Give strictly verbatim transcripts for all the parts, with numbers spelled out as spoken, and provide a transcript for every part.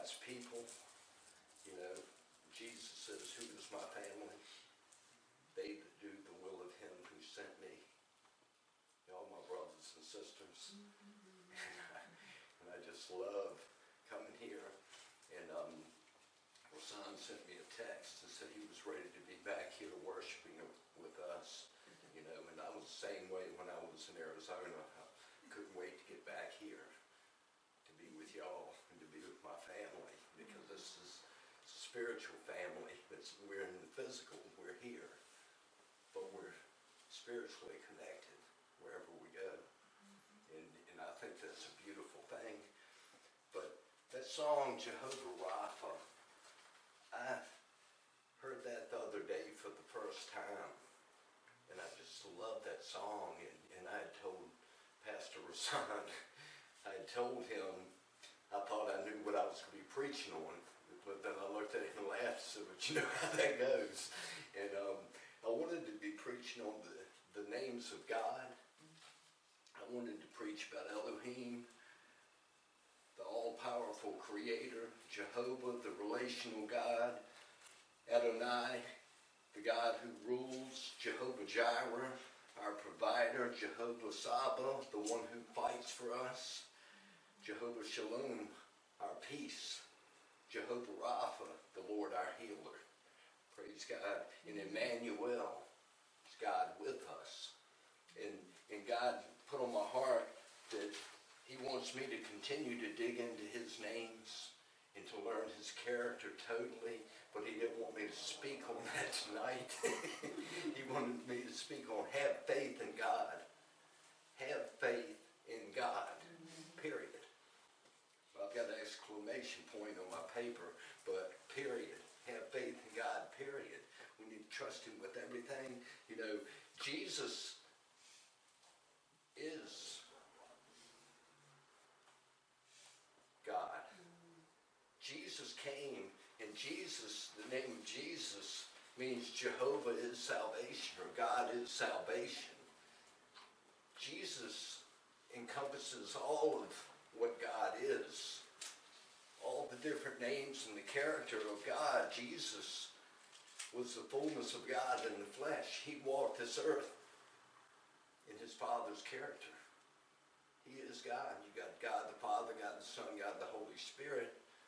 God's people. You know, Jesus says, who is my family? They that do the will of him who sent me. Y'all my brothers and sisters. And I just love coming here. And um, my son sent me a text and said he was ready to be back here worshiping with us. You know, and I was the same way when I was in Arizona. I couldn't wait to get back here to be with y'all and to be with my family, because this is a spiritual family. It's, we're in the physical, we're here, but we're spiritually connected wherever we go. And, and I think that's a beautiful thing. But that song, Jehovah Rapha, I heard that the other day for the first time. And I just love that song. And, and I had told Pastor Rasan, I had told him, I thought I knew what I was going to be preaching on. But then I looked at him and laughed and said, but you know how that goes. And um, I wanted to be preaching on the, the names of God. I wanted to preach about Elohim, the all-powerful creator, Jehovah, the relational God, Adonai, the God who rules, Jehovah Jireh, our provider, Jehovah Saba, the one who fights for us, Jehovah Shalom, our peace, Jehovah Rapha, the Lord our healer. Praise God. And Emmanuel is God with us. And, and God put on my heart that he wants me to continue to dig into his names and to learn his character totally, but he didn't want me to speak on that tonight. He wanted me to speak on have faith in God. Have faith in God, period. I've got an exclamation point on my paper, but period. Have faith in God, period. We need to trust him with everything. You know, Jesus is God. Jesus came, and Jesus, the name of Jesus means Jehovah is salvation, or God is salvation. Jesus encompasses all of what God is. All the different names and the character of God. Jesus was the fullness of God in the flesh. He walked this earth in his Father's character. He is God. You got God the Father, God the Son, God the Holy Spirit.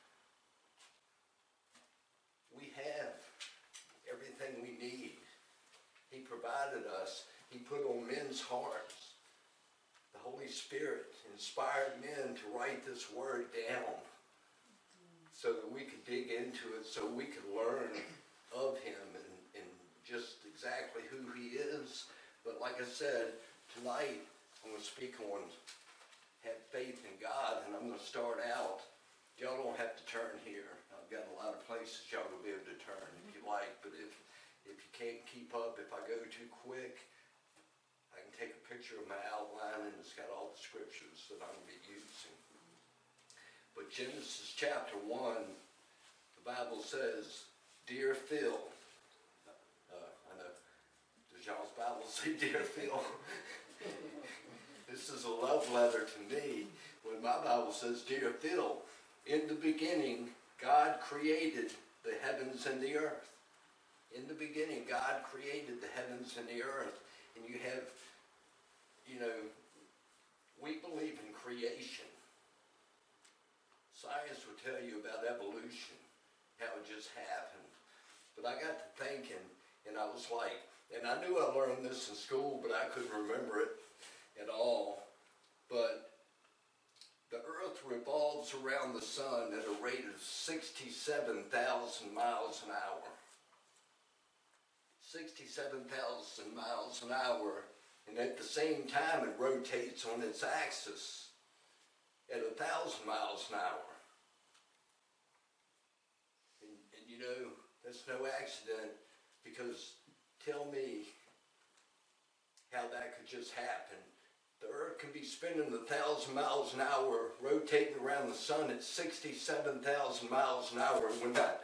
We have everything we need. He provided us. He put on men's hearts. The Holy Spirit inspired men to write this word down so that we could dig into it, so we could learn of him and, and just exactly who he is. But like I said, tonight I'm going to speak on have faith in God, and I'm going to start out. Y'all don't have to turn here. I've got a lot of places y'all will be able to turn if you like, but if if you can't keep up, if I go too quick, I can take a picture of my outline, and it's got all the scriptures that I'm going to be using. But Genesis chapter one, the Bible says, Dear Phil, uh, I know, does y'all's Bible say Dear Phil? This is a love letter to me when my Bible says, Dear Phil, in the beginning, God created the heavens and the earth. In the beginning, God created the heavens and the earth. And you have, you know, we believe in creation. Science will tell you about evolution, how it just happened. But I got to thinking, and I was like, and I knew I learned this in school, but I couldn't remember it at all. But the earth revolves around the sun at a rate of sixty-seven thousand miles an hour. sixty-seven thousand miles an hour, and at the same time it rotates on its axis at a thousand miles an hour. And, and you know, that's no accident, because tell me how that could just happen. The earth can be spinning a thousand miles an hour, rotating around the sun at sixty-seven thousand miles an hour, and we're not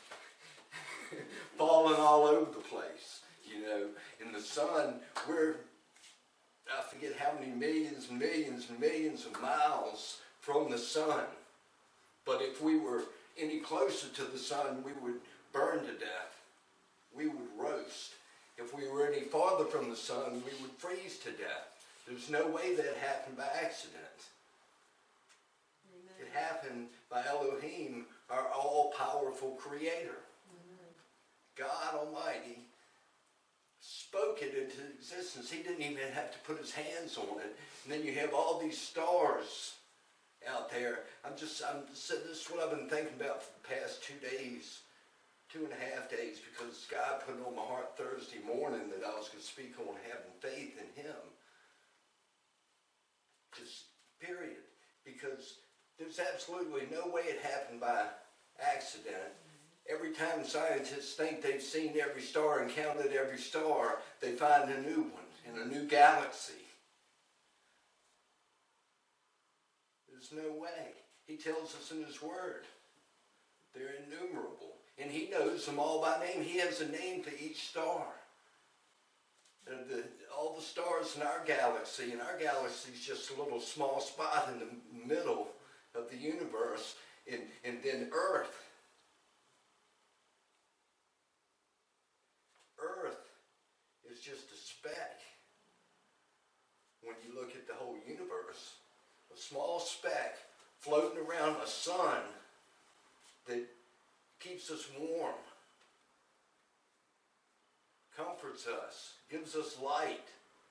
falling all over the place. You know, in the sun, we're, I forget how many millions and millions and millions of miles from the sun. But if we were any closer to the sun, we would burn to death. We would roast. If we were any farther from the sun, we would freeze to death. There's no way that happened by accident. Amen. It happened by Elohim, our all-powerful creator. Amen. God Almighty spoke it into existence. He didn't even have to put his hands on it. And then you have all these stars out there. I'm just, I'm just, this is what I've been thinking about for the past two days, two and a half days, because God put it on my heart Thursday morning that I was going to speak on having faith in him. Just period. Because there's absolutely no way it happened by accident. Every time scientists think they've seen every star and counted every star, they find a new one in a new galaxy. There's no way. He tells us in his word. They're innumerable. And he knows them all by name. He has a name for each star. The, the, all the stars in our galaxy, and our galaxy is just a little small spot in the middle of the universe, and, and then Earth. Earth is just a speck. When you look at the whole universe, a small speck floating around a sun that keeps us warm, comforts us, gives us light.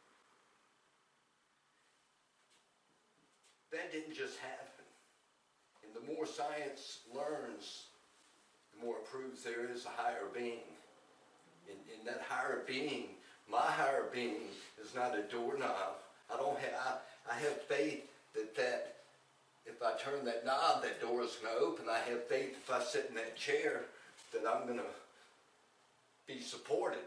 That didn't just happen. And the more science learns, the more it proves there is a higher being. And, and that higher being, my higher being, is not a doorknob. I don't have, I, I have faith that that if I turn that knob, that door is going to open. I have faith if I sit in that chair that I'm going to be supported.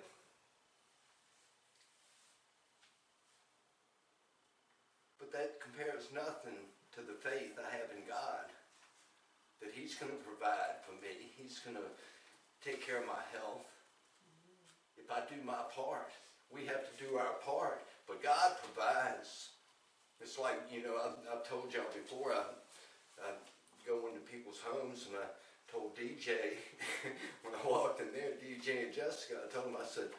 But that compares nothing to the faith I have in God, that he's going to provide for me. He's going to take care of my health. If I do my part, we have to do our part, but God provides. It's like, you know, I've, I've told y'all before, I, I go into people's homes, and I told D J, when I walked in there, D J and Jessica, I told them, I said,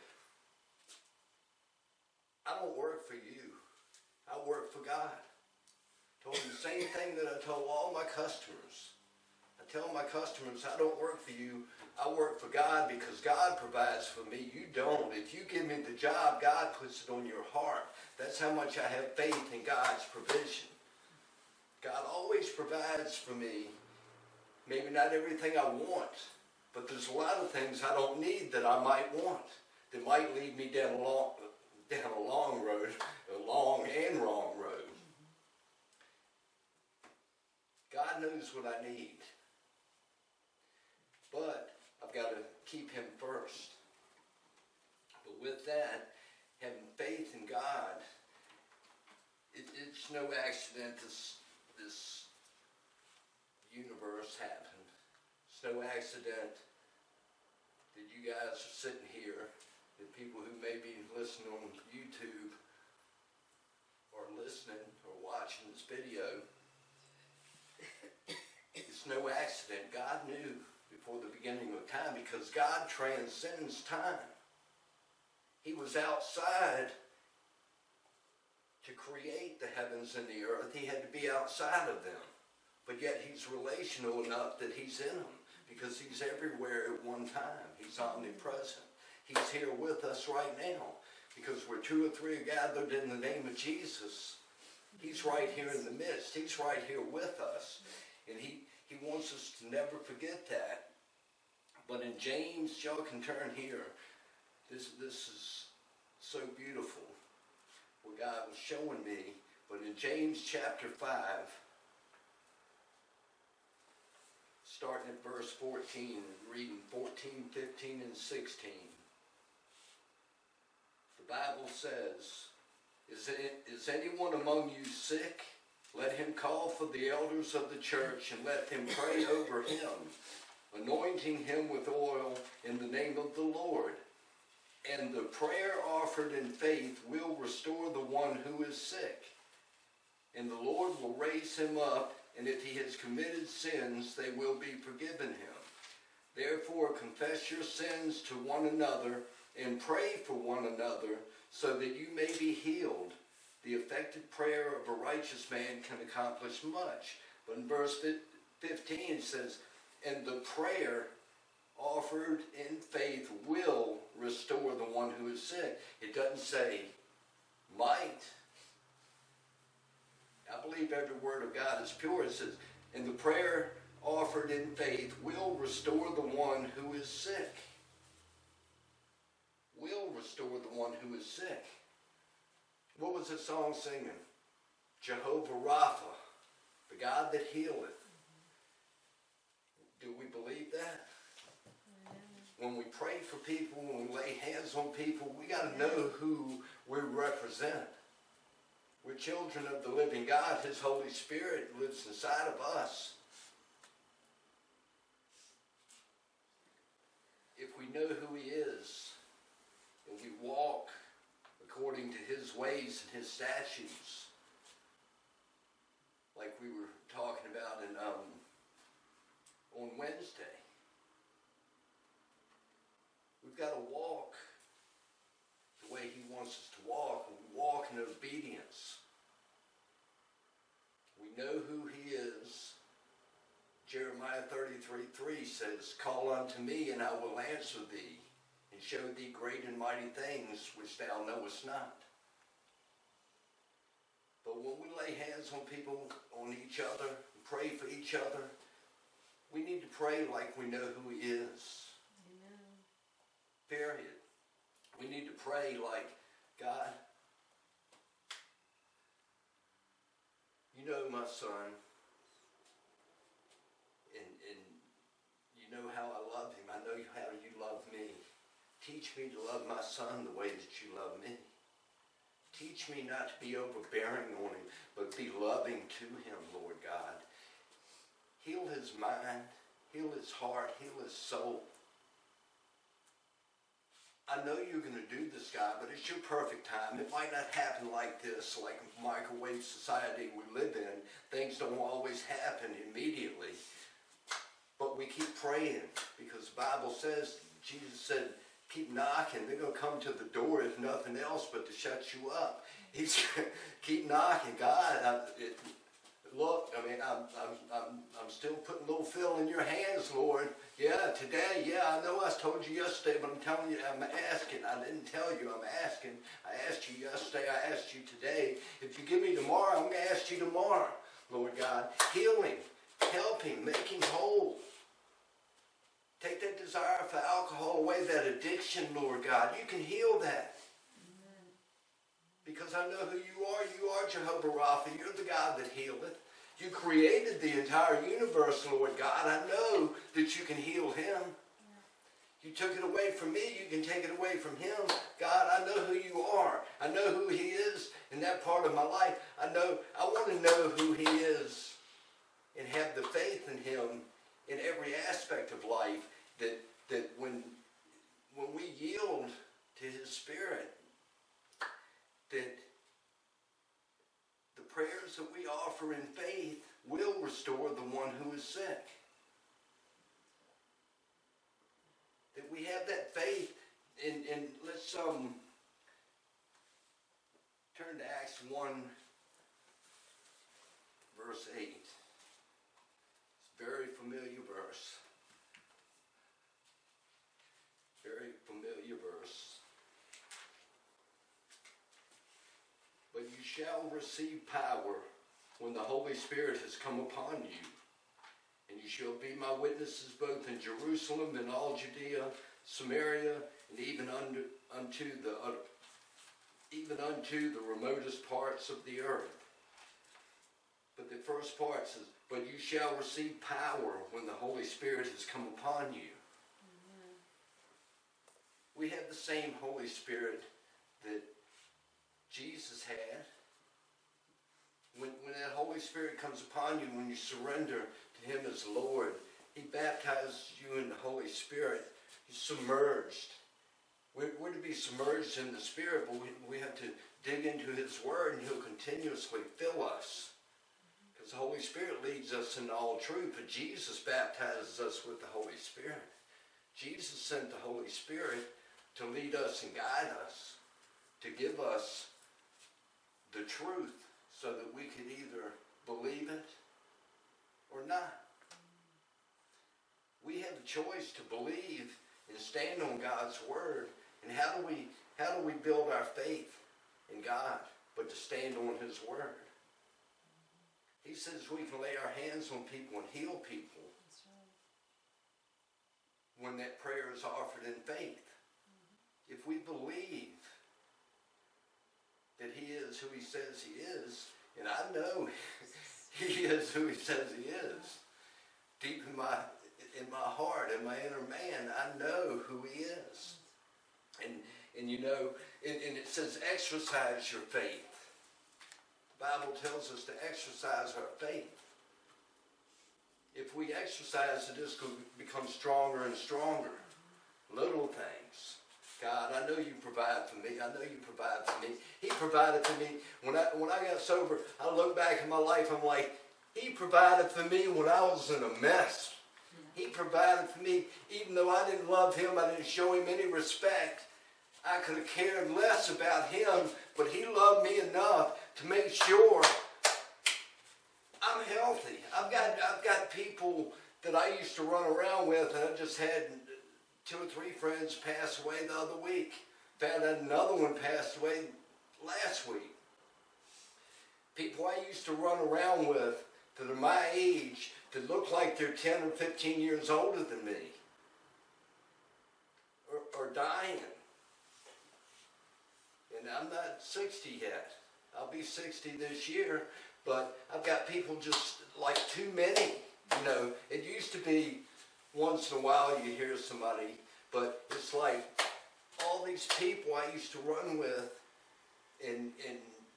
I don't work for you. I work for God. I told them the same thing that I told all my customers. I tell my customers, I don't work for you. I work for God because God provides for me. You don't. If you give me the job, God puts it on your heart. That's how much I have faith in God's provision. God always provides for me. Maybe not everything I want, but there's a lot of things I don't need that I might want, that might lead me down a long, down a long road, a long and wrong road. God knows what I need. But I've got to keep him first. But with that, having faith in God, it, it's no accident this, this universe happened. It's no accident that you guys are sitting here, that people who may be listening on YouTube or listening or watching this video. It's no accident. God knew before the beginning of time, because God transcends time. He was outside to create the heavens and the earth. He had to be outside of them. But yet he's relational enough that he's in them, because he's everywhere at one time. He's omnipresent. He's here with us right now, because where two or three are gathered in the name of Jesus, he's right here in the midst. He's right here with us. And he, he wants us to never forget that. But in James, y'all can turn here. This, this is so beautiful, what God was showing me. But in James chapter five, starting at verse fourteen, and reading fourteen, fifteen, and sixteen. The Bible says, is, it, is anyone among you sick? Let him call for the elders of the church, and let them pray over him, anointing him with oil in the name of the Lord. And the prayer offered in faith will restore the one who is sick. And the Lord will raise him up. and if he has committed sins, they will be forgiven him. Therefore, confess your sins to one another and pray for one another so that you may be healed. The effective prayer of a righteous man can accomplish much. But in verse fifteen it says, and the prayer offered in faith will restore the one who is sick. It doesn't say might. I believe every word of God is pure. It says, and the prayer offered in faith will restore the one who is sick. Will restore the one who is sick. What was the song singing? Jehovah Rapha, the God that healeth. Do we believe that? When we pray for people, when we lay hands on people, we got to know who we represent. We're children of the living God. His Holy Spirit lives inside of us. If we know who he is, and we walk according to his ways and his statutes, like we were talking about in, um, on Wednesday, we've got to walk the way he wants us to walk, and we walk in obedience. We know who he is. Jeremiah thirty-three three says, call unto me, and I will answer thee, and show thee great and mighty things which thou knowest not. But when we lay hands on people, on each other, and pray for each other, we need to pray like we know who he is. Amen. Period. We need to pray like, God, you know my son, and, and you know how I love him. I know how you love me. Teach me to love my son the way that you love me. Teach me not to be overbearing on him, but be loving to him, Lord God. Heal his mind, heal his heart, heal his soul. I know you're going to do this, God, but it's your perfect time. It might not happen like this, like microwave society we live in. Things don't always happen immediately. But we keep praying, because the Bible says, Jesus said, keep knocking. They're going to come to the door if nothing else but to shut you up. He's keep knocking. God, I, it, look, I mean, I'm, I'm, I'm, I'm still putting a little fill in your hands, Lord. Yeah, today, yeah, I know I told you yesterday, but I'm telling you, I'm asking. I didn't tell you, I'm asking. I asked you yesterday, I asked you today. If you give me tomorrow, I'm going to ask you tomorrow, Lord God. Heal him, help him, make him whole. Take that desire for alcohol away, that addiction, Lord God. You can heal that. Amen. Because I know who you are. You are Jehovah Rapha. You're the God that healeth. You created the entire universe, Lord God. I know that you can heal him. Yeah. You took it away from me. You can take it away from him. God, I know who you are. I know who he is in that part of my life. I know. I want to know who he is and have the faith in him in every aspect of life. That that when when we yield to his Spirit, that the prayers that we offer in faith will restore the one who is sick. That we have that faith, and, and let's um turn to Acts one, verse eight. It's a very familiar verse. Very familiar verse. But you shall receive power when the Holy Spirit has come upon you. And you shall be my witnesses both in Jerusalem and all Judea, Samaria, and even unto, unto the uh, even unto the remotest parts of the earth. But the first part says, but you shall receive power when the Holy Spirit has come upon you. We have the same Holy Spirit that Jesus had. When, when that Holy Spirit comes upon you, when you surrender to him as Lord, he baptizes you in the Holy Spirit. You're submerged. We're, we're to be submerged in the Spirit, but we, we have to dig into his word, and he'll continuously fill us. Because the Holy Spirit leads us into all truth, but Jesus baptizes us with the Holy Spirit. Jesus sent the Holy Spirit to lead us and guide us, to give us the truth so that we could either believe it or not. We have the choice to believe and stand on God's word. And how do we how do we build our faith in God but to stand on his word? He says we can lay our hands on people and heal people. That's right. When that prayer is offered in faith. Mm-hmm. If we believe that he is who he says he is, and I know he is who he says he is, deep in my in my heart, in my inner man, I know who he is. And and you know, and, and it says exercise your faith. The Bible tells us to exercise our faith. If we exercise it, it's going to become stronger and stronger. Little things. God, I know you provide for me. I know you provide for me. He provided for me. When I when I got sober, I look back in my life, I'm like, he provided for me when I was in a mess. He provided for me, even though I didn't love him, I didn't show him any respect. I could have cared less about him, but he loved me enough to make sure I'm healthy. I've got I've got people that I used to run around with, and I just had two or three friends pass away the other week. Found out another one passed away last week. People I used to run around with that are my age, that look like they're ten or fifteen years older than me, are, are dying. And I'm not sixty yet. I'll be sixty this year, but I've got people just like too many. You know, it used to be once in a while you hear somebody, but it's like all these people I used to run with, and and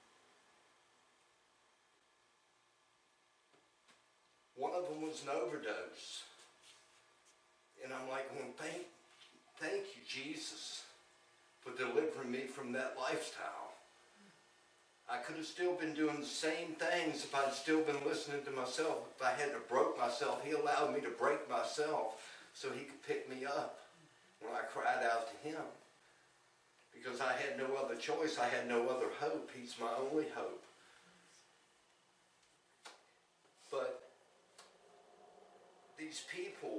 one of them was an overdose. And I'm like, well, thank, thank you, Jesus, for delivering me from that lifestyle. I could have still been doing the same things if I'd still been listening to myself. If I hadn't broke myself, he allowed me to break myself so he could pick me up when I cried out to him. Because I had no other choice. I had no other hope. He's my only hope. But these people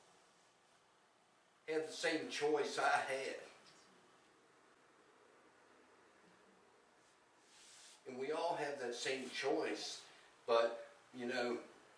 had the same choice I had. And we all have that same choice, but, you know,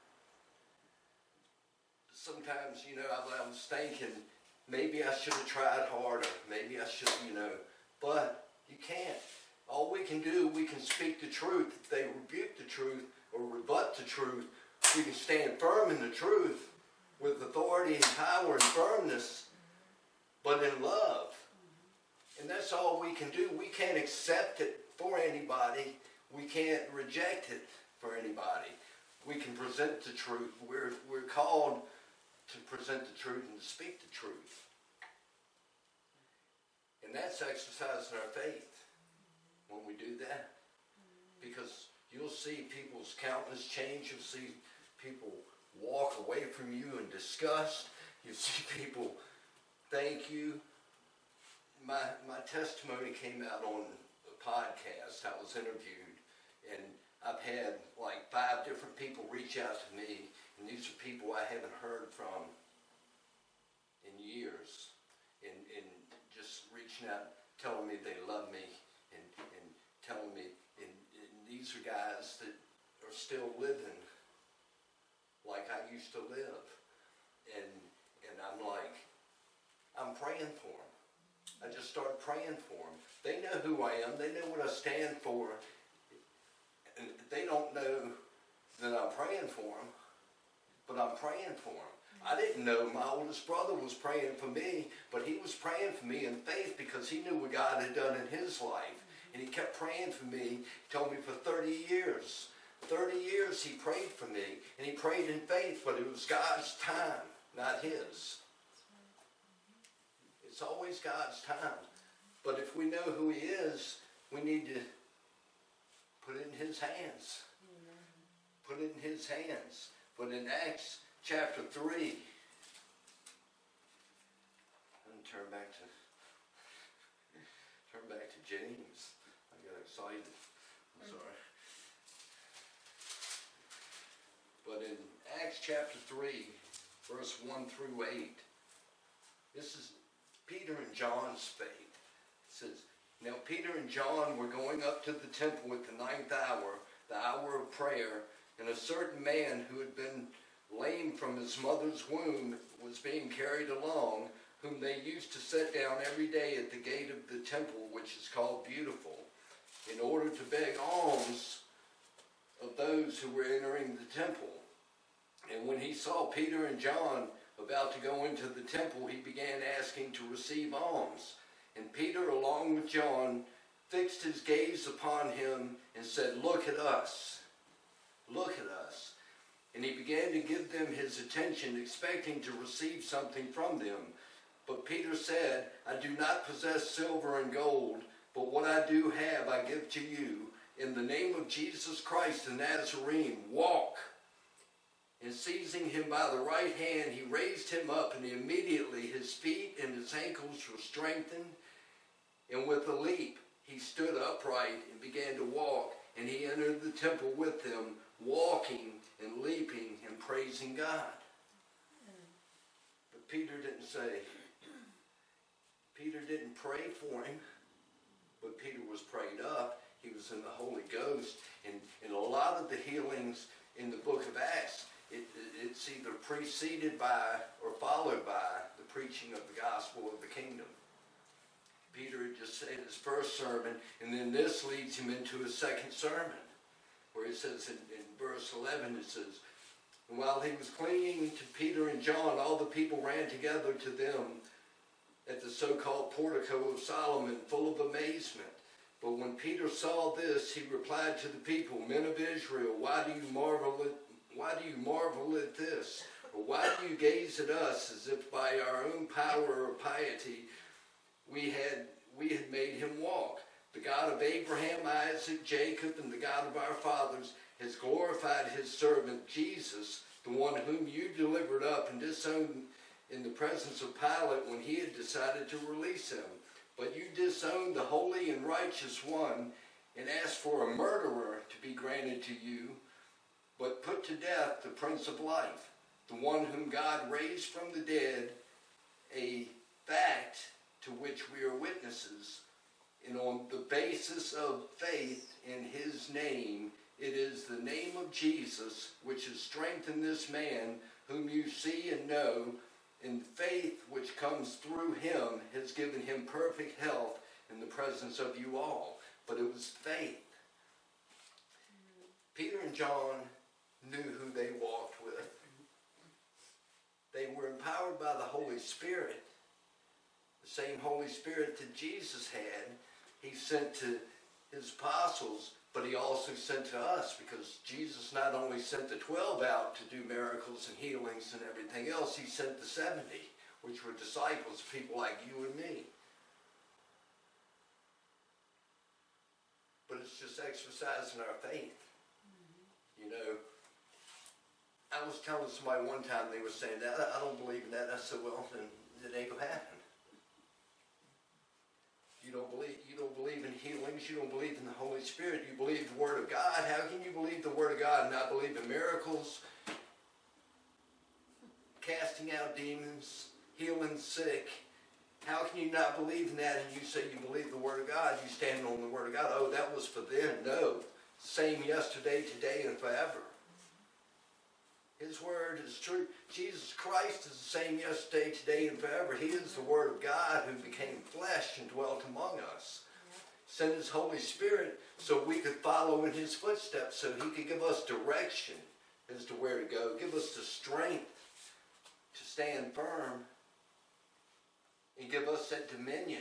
sometimes, you know, I, I was thinking, maybe I should have tried harder, maybe I should, you know, but you can't. All we can do, we can speak the truth. If they rebuke the truth or rebut the truth, we can stand firm in the truth with authority and power and firmness, but in love. And that's all we can do. We can't accept it for anybody. We can't reject it for anybody. We can present the truth. We're, we're called to present the truth and to speak the truth. And that's exercising our faith when we do that. Because you'll see people's countenance change. You'll see people walk away from you in disgust. You'll see people thank you. My, my testimony came out on a podcast. I was interviewed, and I've had like five different people reach out to me, and these are people I haven't heard from in years, and, and just reaching out, telling me they love me, and, and telling me, and, and these are guys that are still living like I used to live, and and I'm like, I'm praying for them. I just started praying for them. They know who I am. They know what I stand for. And they don't know that I'm praying for them, but I'm praying for them. I didn't know my oldest brother was praying for me, but he was praying for me in faith because he knew what God had done in his life. And he kept praying for me. He told me for thirty years. thirty years he prayed for me, and he prayed in faith, but it was God's time, not his. It's always God's time. But if we know who he is, we need to put it in his hands. put it in his hands. But in Acts chapter three, let me turn back to turn back to James. I got excited. I'm sorry. But in Acts chapter three, verse one through eight, this is Peter and John's faith. It says, now Peter and John were going up to the temple at the ninth hour, the hour of prayer, and a certain man who had been lame from his mother's womb was being carried along, whom they used to set down every day at the gate of the temple, which is called Beautiful, in order to beg alms of those who were entering the temple. And when he saw Peter and John about to go into the temple, he began asking to receive alms. And Peter, along with John, fixed his gaze upon him and said, look at us. Look at us. And he began to give them his attention, expecting to receive something from them. But Peter said, I do not possess silver and gold, but what I do have I give to you. In the name of Jesus Christ the Nazarene, walk. And seizing him by the right hand, he raised him up, and immediately his feet and his ankles were strengthened. And with a leap, he stood upright and began to walk. And he entered the temple with them, walking and leaping and praising God. But Peter didn't say, Peter didn't pray for him, but Peter was prayed up. He was in the Holy Ghost. And in a lot of the healings in the book of Acts, it, it, it's either preceded by or followed by the preaching of the gospel of the kingdom. Peter had just said his first sermon, and then this leads him into his second sermon, where it says in, in verse eleven, it says, and while he was clinging to Peter and John, all the people ran together to them at the so-called portico of Solomon, full of amazement. But when Peter saw this, he replied to the people, men of Israel, why do you marvel at, why do you marvel at this? Or why do you gaze at us as if by our own power or piety we had, we had made him walk? The God of Abraham, Isaac, Jacob, and the God of our fathers has glorified his servant Jesus, the one whom you delivered up and disowned in the presence of Pilate when he had decided to release him. But you disowned the holy and righteous one and asked for a murderer to be granted to you, but put to death the Prince of Life, the one whom God raised from the dead, a fact to which we are witnesses. And on the basis of faith in his name, it is the name of Jesus which has strengthened this man whom you see and know, and faith which comes through him has given him perfect health in the presence of you all. But it was faith. Peter and John knew who they walked with. They were empowered by the Holy Spirit. The same Holy Spirit that Jesus had, he sent to his apostles, but he also sent to us, because Jesus not only sent the twelve out to do miracles and healings and everything else, he sent the seventy, which were disciples, people like you and me. But it's just exercising our faith. Mm-hmm. You know, I was telling somebody one time, they were saying that, I don't believe in that. I said, well, then it ain't gonna happen. You don't believe, you don't believe in healings, you don't believe in the Holy Spirit, you believe the Word of God. How can you believe the Word of God and not believe in miracles, casting out demons, healing sick? How can you not believe in that and you say you believe the Word of God? You stand on the Word of God. Oh, that was for then. No. Same yesterday, today, and forever. His Word is true. Jesus Christ is the same yesterday, today, and forever. He is the Word of God who became flesh and dwelt among us. Sent his Holy Spirit so we could follow in his footsteps, so he could give us direction as to where to go, give us the strength to stand firm, and give us that dominion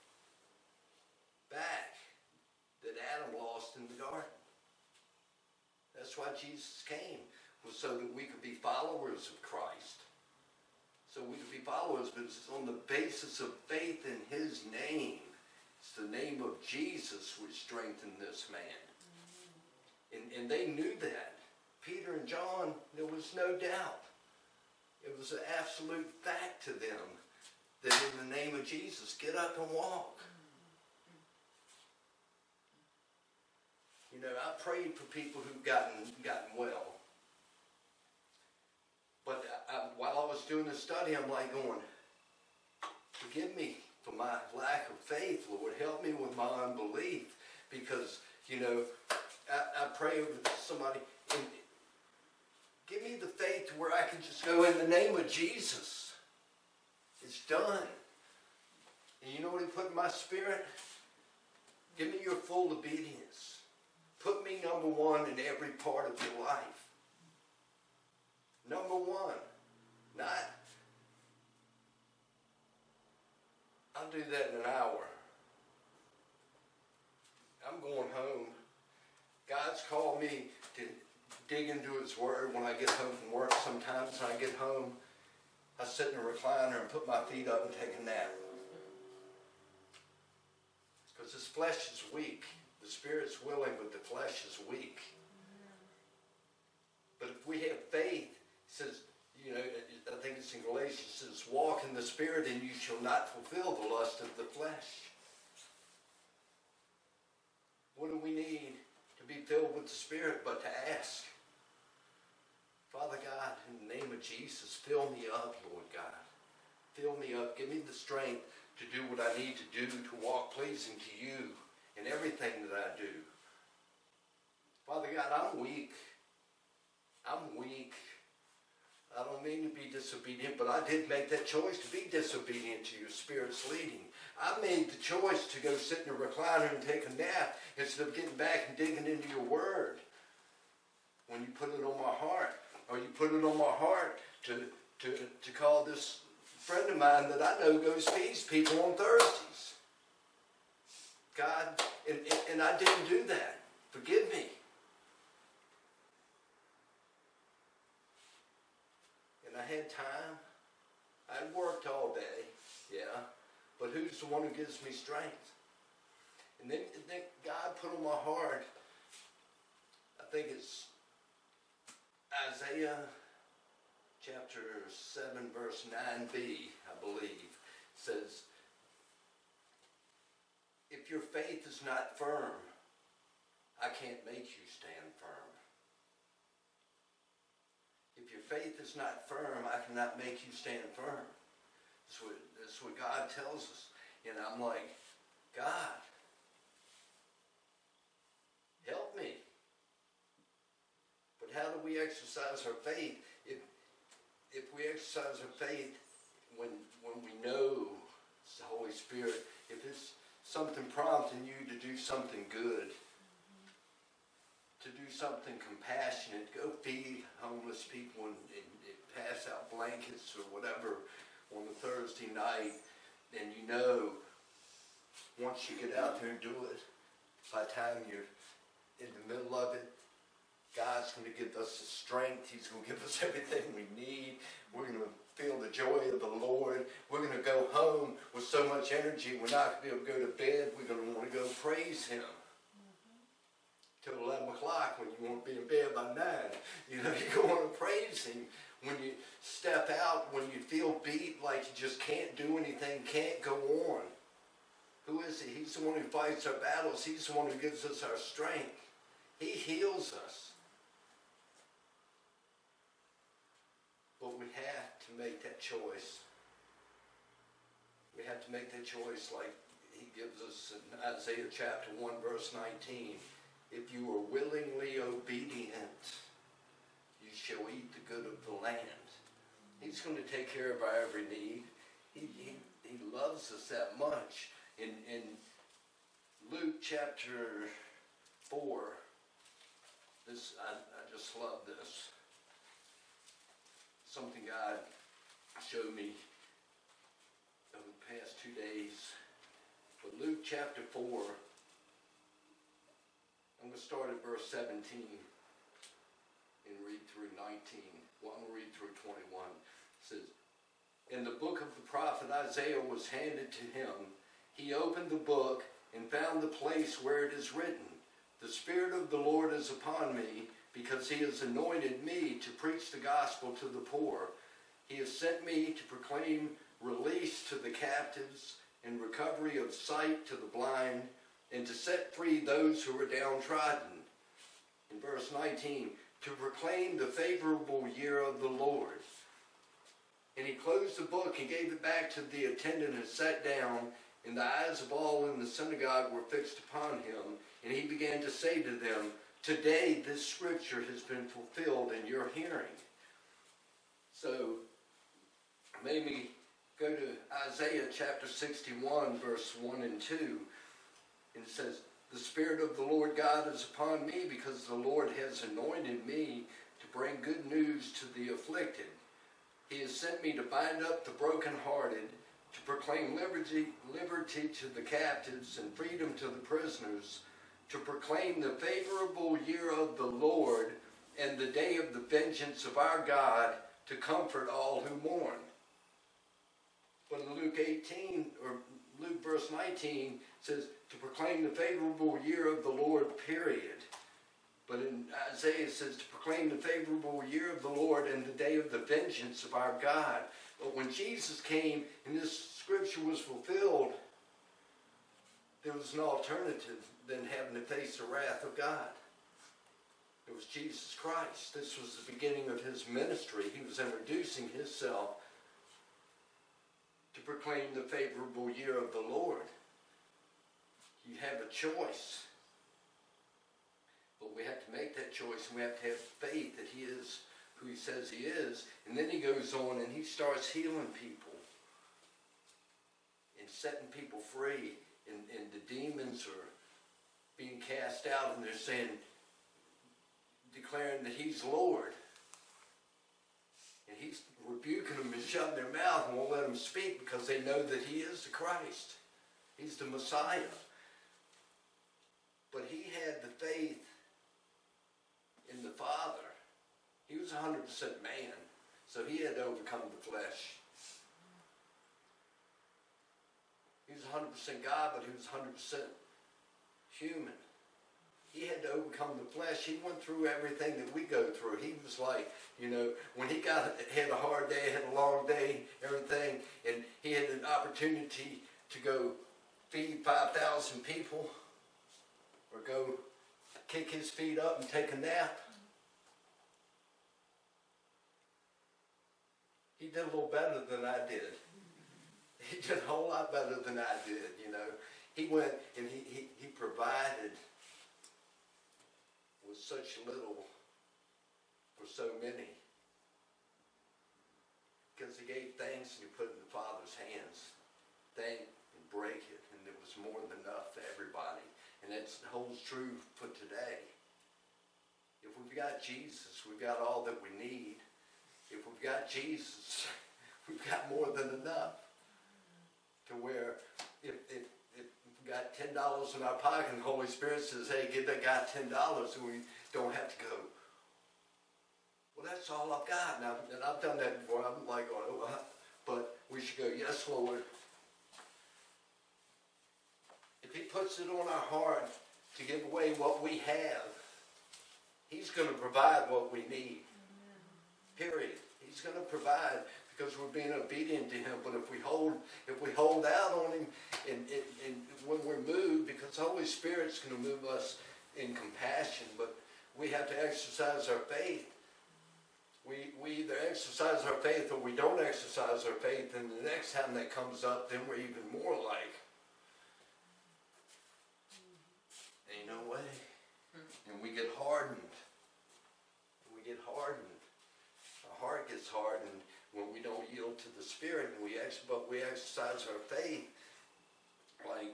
back that Adam lost in the garden. That's why Jesus came, was so that we could be followers of Christ. So we could be followers, but it's on the basis of faith in his name. It's the name of Jesus which strengthened this man. And, and they knew that. Peter and John, there was no doubt. It was an absolute fact to them that in the name of Jesus, get up and walk. You know, I prayed for people who've gotten, gotten well. But I, I, while I was doing the study, I'm like going, forgive me for my lack of faith, Lord. Help me with my unbelief. Because, you know, I, I pray over somebody, and give me the faith where I can just go in the name of Jesus. It's done. And you know what he put in my spirit? Give me your full obedience. Put me number one in every part of your life. Number one. Not, I'll do that in an hour. I'm going home. God's called me to dig into his word when I get home from work. Sometimes when I get home, I sit in a recliner and put my feet up and take a nap. Because this flesh is weak. The spirit's willing, but the flesh is weak. But if we have faith, it says, you know, I think it's in Galatians, it says, walk in the spirit and you shall not fulfill the lust of the flesh. What do we need to be filled with the Spirit but to ask? Father God, in the name of Jesus, fill me up, Lord God. Fill me up. Give me the strength to do what I need to do to walk pleasing to you in everything that I do. Father God, I'm weak. I'm weak. I don't mean to be disobedient, but I did make that choice to be disobedient to your Spirit's leading. I made the choice to go sit in a recliner and take a nap instead of getting back and digging into your word. When you put it on my heart, or you put it on my heart to, to, to call this friend of mine that I know goes feeds people on Thursdays. God, and, and I didn't do that. Forgive me. I had time. I'd worked all day, yeah. But who's the one who gives me strength? And then, then God put on my heart, I think it's Isaiah chapter seven, verse nine b, I believe, says, if your faith is not firm, I can't make you stand firm. If your faith is not firm, I cannot make you stand firm. That's what, that's what God tells us. And I'm like, God, help me. But how do we exercise our faith? If, if we exercise our faith when, when we know it's the Holy Spirit, if it's something prompting you to do something good, to do something compassionate, go feed homeless people and, and, and pass out blankets or whatever on a Thursday night, and you know once you get out there and do it, by the time you're in the middle of it, God's going to give us the strength. He's going to give us everything we need. We're going to feel the joy of the Lord. We're going to go home with so much energy. We're not going to be able to go to bed. We're going to want to go praise Him. Till eleven o'clock when you want to be in bed by nine. You know, you go on and praise Him. When you step out, when you feel beat like you just can't do anything, can't go on. Who is He? He's the one who fights our battles. He's the one who gives us our strength. He heals us. But we have to make that choice. We have to make that choice like He gives us in Isaiah chapter one, verse nineteen. If you are willingly obedient, you shall eat the good of the land. He's going to take care of our every need. He, he, he loves us that much. In, in Luke chapter four, this I, I just love this. Something God showed me over the past two days. But Luke chapter four, I'm going to start at verse seventeen and read through nineteen. Well, I'm going to read through twenty-one. It says, and the book of the prophet Isaiah was handed to him. He opened the book and found the place where it is written, the Spirit of the Lord is upon me, because he has anointed me to preach the gospel to the poor. He has sent me to proclaim release to the captives and recovery of sight to the blind, and to set free those who are downtrodden. In verse nineteen, to proclaim the favorable year of the Lord. And he closed the book and gave it back to the attendant and sat down, and the eyes of all in the synagogue were fixed upon him. And he began to say to them, today this scripture has been fulfilled in your hearing. So, maybe go to Isaiah chapter sixty-one, verse one and two. And it says, the Spirit of the Lord God is upon me, because the Lord has anointed me to bring good news to the afflicted. He has sent me to bind up the brokenhearted, to proclaim liberty, liberty to the captives and freedom to the prisoners, to proclaim the favorable year of the Lord and the day of the vengeance of our God, to comfort all who mourn. But in Luke eighteen, or Luke verse nineteen, says to proclaim the favorable year of the Lord, period. But in Isaiah it says to proclaim the favorable year of the Lord and the day of the vengeance of our God. But when Jesus came and this scripture was fulfilled, there was an alternative than having to face the wrath of God. It was Jesus Christ. This was the beginning of his ministry. He was introducing himself to proclaim the favorable year of the Lord. You have a choice. But we have to make that choice, and we have to have faith that he is who he says he is. And then he goes on and he starts healing people and setting people free. And, and the demons are being cast out, and they're saying, declaring that he's Lord. And he's rebuking them and shutting their mouth and won't let them speak, because they know that he is the Christ. He's the Messiah. But he had the faith in the Father. He was one hundred percent man, so he had to overcome the flesh. He was one hundred percent God, but he was one hundred percent human. He had to overcome the flesh. He went through everything that we go through. He was like, you know, when he got had a hard day, had a long day, everything, and he had an opportunity to go feed five thousand people, or go kick his feet up and take a nap. He did a little better than I did. He did a whole lot better than I did, you know. He went and he, he, he provided with such little for so many. Because he gave thanks and he put it in the Father's hands. Thank and break it, and it was more than enough for everybody. And that holds true for today. If we've got Jesus, we've got all that we need. If we've got Jesus, we've got more than enough. To where if, if, if we've got ten dollars in our pocket and the Holy Spirit says, hey, give that guy ten dollars, and we don't have to go, well, that's all I've got. Now, and I've done that before. I'm like, oh, but we should go, yes, Lord. If he puts it on our heart to give away what we have, he's going to provide what we need. Period. He's going to provide because we're being obedient to him. But if we hold, if we hold out on him, and, and, and when we're moved, because the Holy Spirit's going to move us in compassion, but we have to exercise our faith. We, we either exercise our faith or we don't exercise our faith, and the next time that comes up, then we're even more like, ain't no way. And we get hardened. We get hardened. Our heart gets hardened when we don't yield to the Spirit, and we ex but we exercise our faith. Like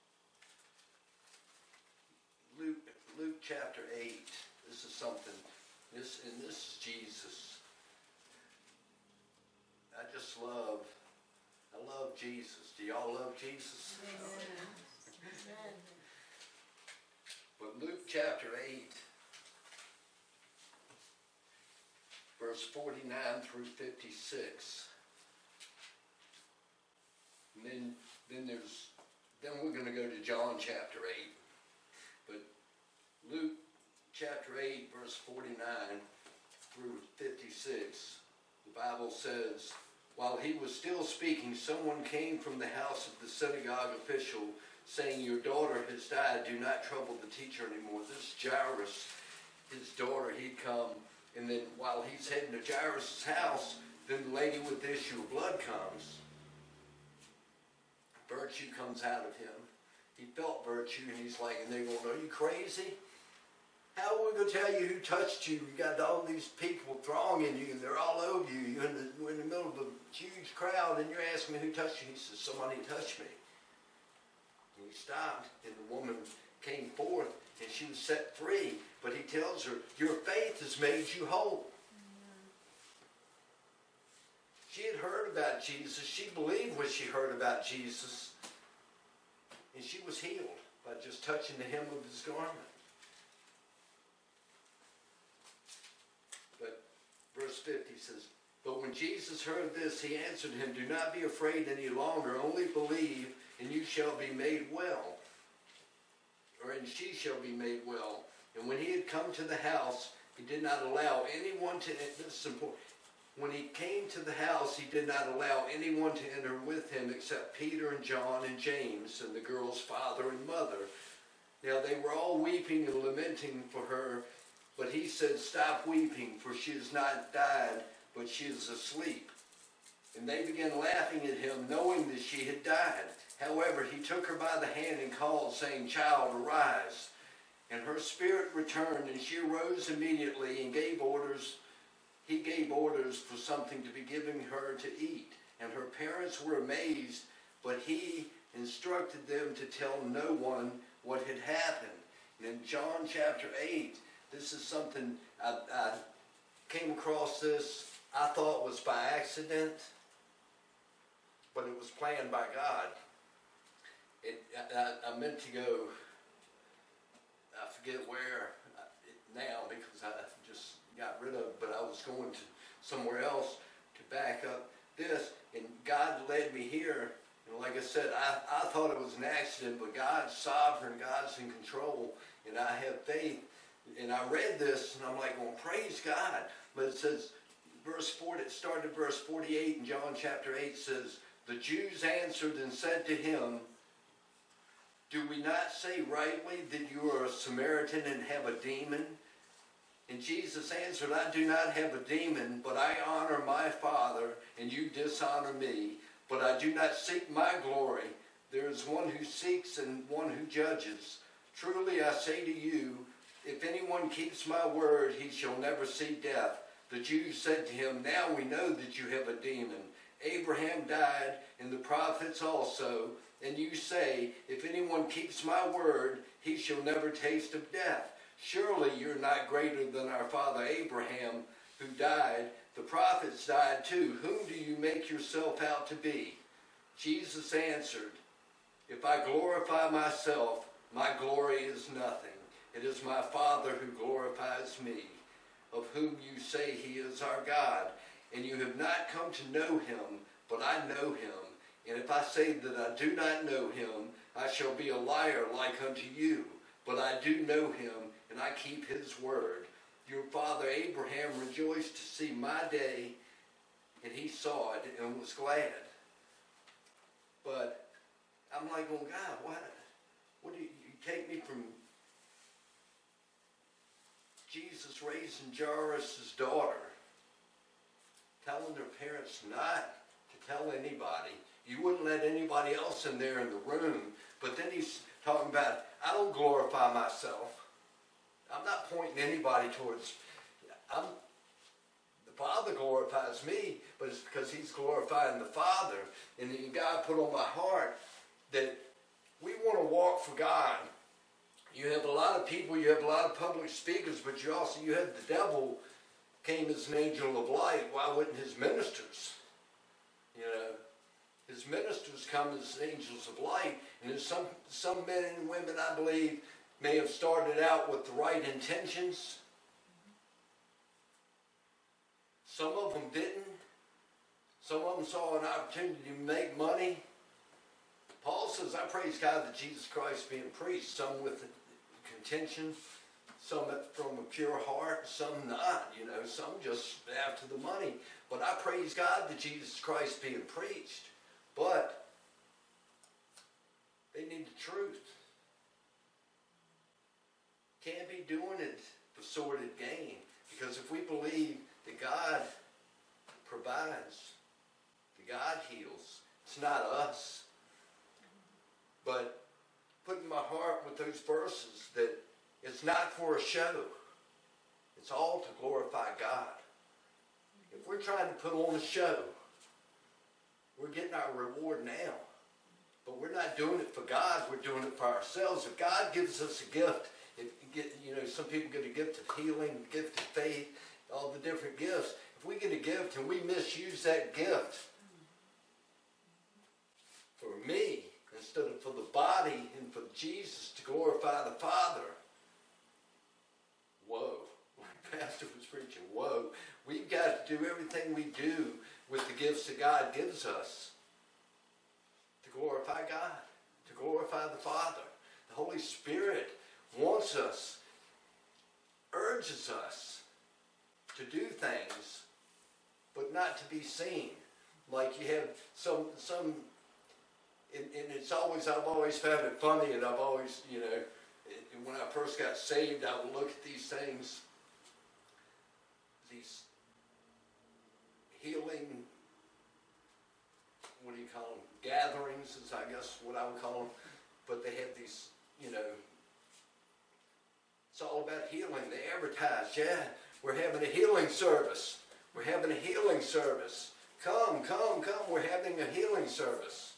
Luke, Luke chapter eight. This is something. This and this is Jesus. I just love. I love Jesus. Do y'all love Jesus? Amen. But Luke chapter eight, verse forty-nine through fifty-six. And then, then there's, then we're going to go to John chapter eight. But Luke chapter chapter eight, verse forty-nine through fifty-six, the Bible says, while he was still speaking, someone came from the house of the synagogue official, saying, your daughter has died. Do not trouble the teacher anymore. This Jairus, his daughter, he'd come, and then while he's heading to Jairus' house, then the lady with the issue of blood comes. Virtue comes out of him. He felt virtue, and he's like, and they're going, are you crazy? How are we going to tell you who touched you? You got all these people thronging you, and they're all over you. You're in the, you're in the middle of a huge crowd, and you're asking me who touched you. He says, somebody touched me. And he stopped, and the woman came forth, and she was set free. But he tells her, your faith has made you whole. She had heard about Jesus. She believed what she heard about Jesus. And she was healed by just touching the hem of his garment. But verse fifty says, but when Jesus heard this, he answered him, do not be afraid any longer. Only believe, and you shall be made well. Or and she shall be made well. And when he had come to the house, he did not allow anyone to, this is important. When he came to the house, he did not allow anyone to enter with him except Peter and John and James and the girl's father and mother. Now they were all weeping and lamenting for her, but he said, stop weeping, for she has not died, but she is asleep. And they began laughing at him, knowing that she had died. However, he took her by the hand and called, saying, child, arise. And her spirit returned, and she arose immediately and gave orders He gave orders for something to be given her to eat. And her parents were amazed, but he instructed them to tell no one what had happened. And in John chapter eight, this is something I, I came across this, I thought was by accident, but it was planned by God. It, I, I meant to go, I forget where now because I just got rid of, but I was going to somewhere else to back up this, and God led me here. And like I said, I, I thought it was an accident, but God's sovereign, God's in control, and I have faith. And I read this, and I'm like, well, praise God. But it says, verse forty, it started at verse forty-eight in John chapter eight, says, the Jews answered and said to him, do we not say rightly that you are a Samaritan and have a demon? And Jesus answered, I do not have a demon, but I honor my Father, and you dishonor me. But I do not seek my glory. There is one who seeks and one who judges. Truly I say to you, if anyone keeps my word, he shall never see death. The Jews said to him, now we know that you have a demon. Abraham died, and the prophets also. And you say, if anyone keeps my word, he shall never taste of death. Surely you're not greater than our father Abraham, who died. The prophets died too. Whom do you make yourself out to be? Jesus answered, if I glorify myself, my glory is nothing. It is my Father who glorifies me, of whom you say he is our God. And you have not come to know him, but I know him. And if I say that I do not know him, I shall be a liar like unto you. But I do know him, and I keep his word. Your father Abraham rejoiced to see my day, and he saw it and was glad. But I'm like, oh God, what? What do you, you take me from Jesus raising Jairus' daughter, telling their parents not to tell anybody. You wouldn't let anybody else in there in the room. But then he's talking about, I don't glorify myself. I'm not pointing anybody towards, I'm, the Father glorifies me, but it's because he's glorifying the Father. And then God put on my heart that we want to walk for God. You have a lot of people, you have a lot of public speakers, but you also, you have the devil came as an angel of light. Why wouldn't his ministers? You know, his ministers come as angels of light. And there's some, some men and women, I believe, may have started out with the right intentions. Some of them didn't. Some of them saw an opportunity to make money. Paul says, I praise God that Jesus Christ being preached, some with contention, some from a pure heart, some not, you know, some just after the money. But I praise God that Jesus Christ being preached. But they need the truth. Can't be doing it for sordid gain. Because if we believe that God provides, that God heals, it's not us. But put in my heart with those verses that it's not for a show. It's all to glorify God. If we're trying to put on a show, we're getting our reward now. But we're not doing it for God, we're doing it for ourselves. If God gives us a gift, if you, get, you know, some people get a gift of healing, a gift of faith, all the different gifts. If we get a gift and we misuse that gift for me, instead of for the body and for Jesus to glorify the Father, whoa, like Pastor was preaching, whoa. We've got to do everything we do with the gifts that God gives us to glorify God, to glorify the Father. The Holy Spirit wants us, urges us to do things, but not to be seen. Like you have some, some, and, and it's always, I've always found it funny, and I've always, you know, and when I first got saved, I would look at these things, these healing, what do you call them, gatherings is I guess what I would call them, but they have these, you know, it's all about healing. They advertise, yeah, we're having a healing service. We're having a healing service. Come, come, come, we're having a healing service.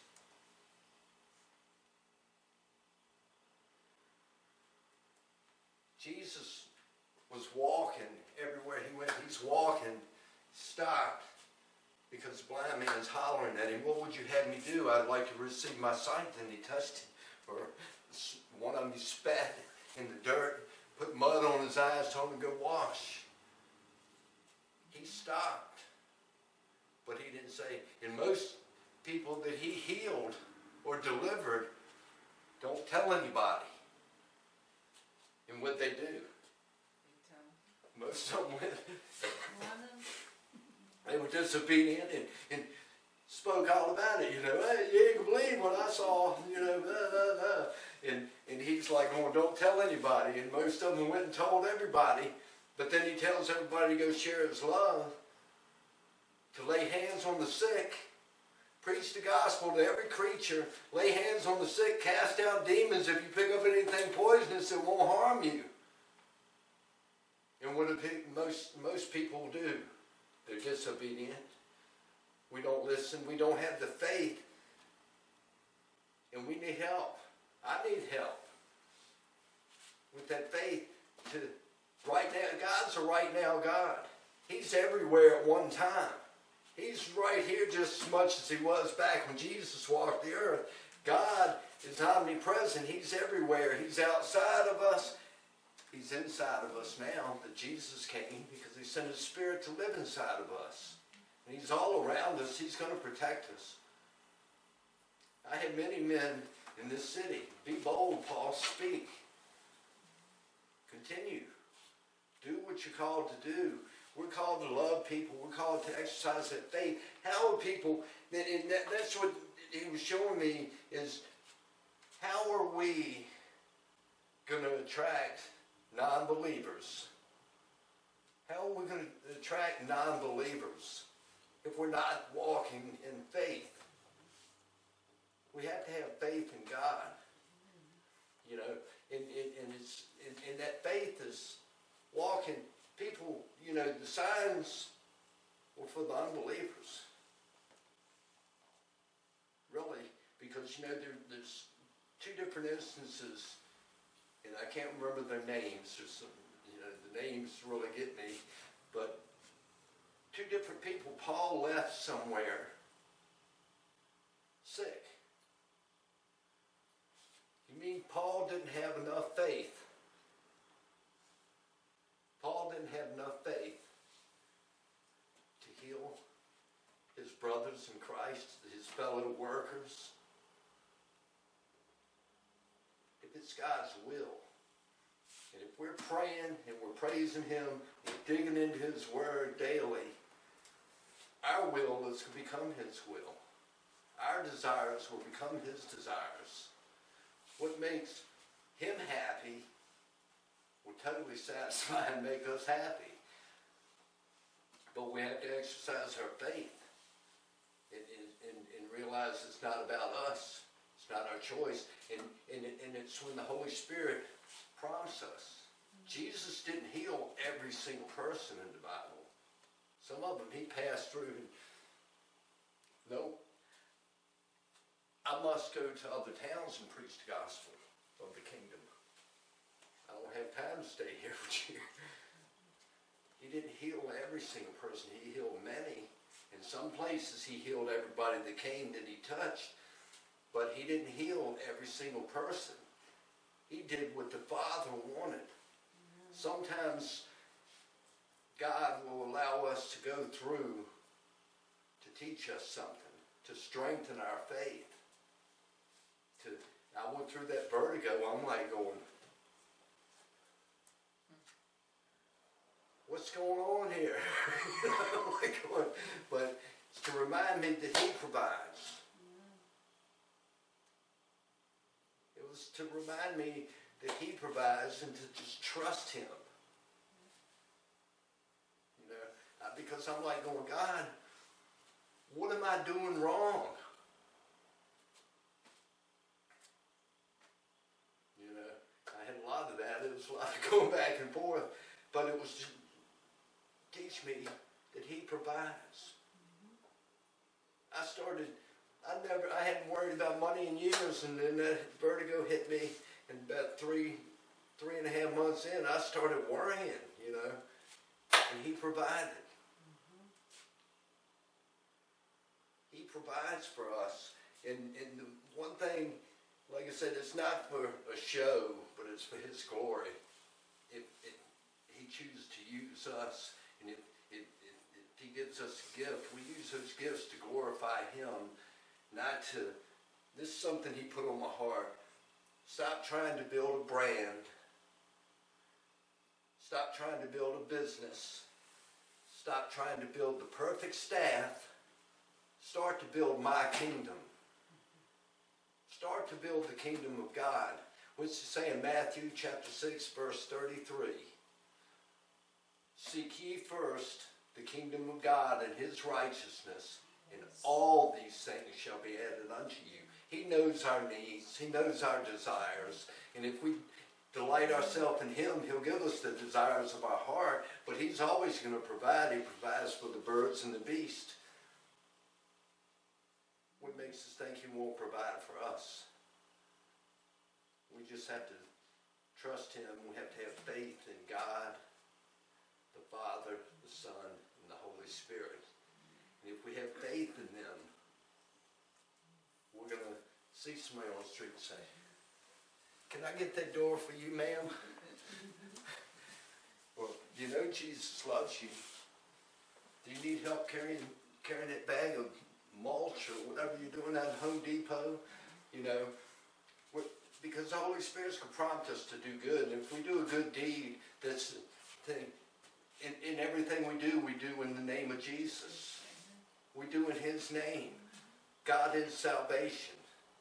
Jesus was walking everywhere he went. He's walking, stopped, because the blind man's hollering at him, what would you have me do? I'd like to receive my sight. Then he touched him. Or one of them, he spat in the dirt, put mud on his eyes, told him to go wash. He stopped. But he didn't say, and most people that he healed or delivered don't tell anybody. And what they do? Most of them went. They were disobedient and, and spoke all about it, you know. Hey, you ain't gonna believe what I saw, you know, blah, blah, blah. And, and he's like, oh, don't tell anybody. And most of them went and told everybody. But then he tells everybody to go share his love, to lay hands on the sick, preach the gospel to every creature, lay hands on the sick, cast out demons. If you pick up anything poisonous, it won't harm you. And what do most, most people do? They're disobedient. We don't listen. We don't have the faith. And we need help. I need help with that faith to right now. God's a right now God. He's everywhere at one time. He's right here just as much as he was back when Jesus walked the earth. God is omnipresent. He's everywhere. He's outside of us. He's inside of us now that Jesus came because he sent his Spirit to live inside of us. And he's all around us. He's going to protect us. I had many men in this city. Be bold, Paul. Speak. Continue. Do what you're called to do. We're called to love people. We're called to exercise that faith. How are people, and that, that's what he was showing me, is how are we going to attract non-believers? How are we going to attract non-believers if we're not walking in faith? We have to have faith in God. You know, and, and, and, it's, and, and that faith is walking. People, you know, the signs were for the unbelievers. Really, because, you know, there, there's two different instances, and I can't remember their names. There's some, you know, the names really get me. But two different people, Paul left somewhere sick. You mean Paul didn't have enough faith? Paul didn't have enough faith to heal his brothers in Christ, his fellow workers. If it's God's will, and if we're we're praying and we're praising Him, we're digging into His Word daily, our will is to become His will. Our desires will become His desires. What makes Him happy will totally satisfy and make us happy. But we have to exercise our faith and, and, and realize it's not about us. It's not our choice. And, and, and it's when the Holy Spirit prompts us. Jesus didn't heal every single person in the Bible. Some of them He passed through. No. I must go to other towns and preach the gospel of the kingdom. I don't have time to stay here with you. He didn't heal every single person. He healed many. In some places He healed everybody that came that He touched. But He didn't heal every single person. He did what the Father wanted. Sometimes God will allow us to go through to teach us something, to strengthen our faith. To, I went through that vertigo. I'm like going, what's going on here? I'm like going, but it's to remind me that He provides. It was to remind me that He provides and to just trust Him. You know, because I'm like going, God, what am I doing wrong? You know, I had a lot of that. It was a lot of going back and forth, but it was to teach me that He provides. I started. I never, I hadn't worried about money in years, and then that vertigo hit me, and about three, three and a half months in, I started worrying, you know, and He provided. Mm-hmm. He provides for us, and, and the one thing, like I said, it's not for a show, but it's for His glory. If, if He chooses to use us, and if, if, if, if He gives us a gift, we use those gifts to glorify Him. Not to, this is something He put on my heart. Stop trying to build a brand. Stop trying to build a business. Stop trying to build the perfect staff. Start to build my kingdom. Start to build the kingdom of God. What's it say in Matthew chapter six, verse thirty-three? Seek ye first the kingdom of God and His righteousness, and all these things shall be added unto you. He knows our needs. He knows our desires. And if we delight ourselves in Him, He'll give us the desires of our heart. But He's always going to provide. He provides for the birds and the beast. What makes us think He won't provide for us? We just have to trust Him. We have to have faith in God, the Father, the Son, and the Holy Spirit. And if we have faith in them, we're going to see somebody on the street and say, can I get that door for you, ma'am? Well, you know Jesus loves you. Do you need help carrying carrying that bag of mulch or whatever you're doing at Home Depot? You know, because the Holy Spirit's going to prompt us to do good. And if we do a good deed, that's the thing. In, in everything we do, we do in the name of Jesus. We do in His name. God is salvation.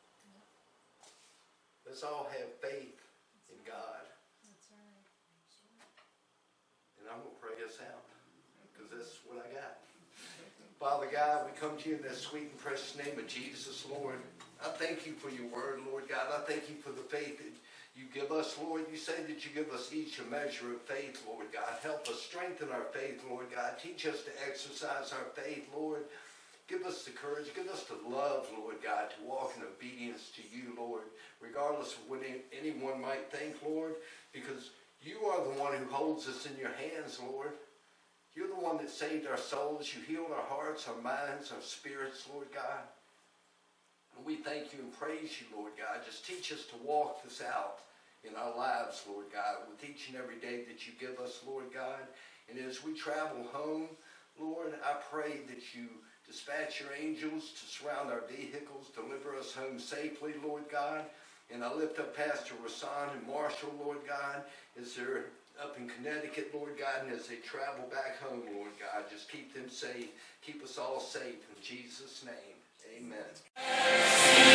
Let's all have faith in God. That's right. And I'm going to pray us out, because that's what I got. Father God, we come to you in the sweet and precious name of Jesus, Lord. I thank you for your word, Lord God. I thank you for the faith that you give us, Lord. You say that you give us each a measure of faith, Lord God. Help us strengthen our faith, Lord God. Teach us to exercise our faith, Lord. Give us the courage. Give us the love, Lord God, to walk in obedience to you, Lord, regardless of what anyone might think, Lord, because you are the one who holds us in your hands, Lord. You're the one that saved our souls. You healed our hearts, our minds, our spirits, Lord God. And we thank you and praise you, Lord God. Just teach us to walk this out in our lives, Lord God, with each and every day that you give us, Lord God. And as we travel home, Lord, I pray that you dispatch your angels to surround our vehicles, deliver us home safely, Lord God. And I lift up Pastor Rasan and Marshall, Lord God, as they're up in Connecticut, Lord God, and as they travel back home, Lord God, just keep them safe. Keep us all safe in Jesus' name. Amen.